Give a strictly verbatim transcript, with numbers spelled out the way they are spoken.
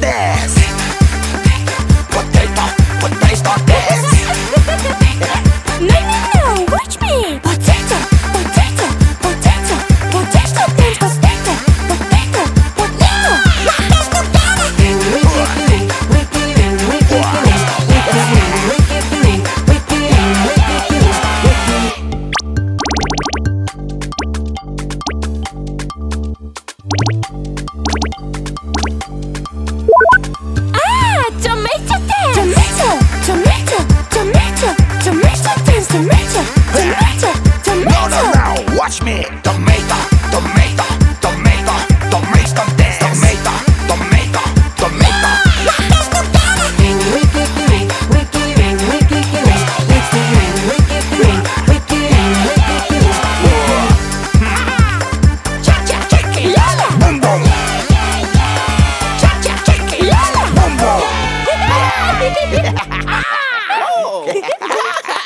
dance. Potato, potato dance. No, no, no, watch me. Potato, potato, potato, potato dance. Potato, potato, potato. Ah, tomato dance. Tomato, tomato, tomato, tomato dance. Tomato, tomato, No, no, tomato. no, watch me. Tomato, tomato, tomato, tomato dance. Tomato, tomato, tomato. Cha-cha, chicky-yalla. Boom, boom, Cha-cha, chicky-yalla. boom, boom. Ah!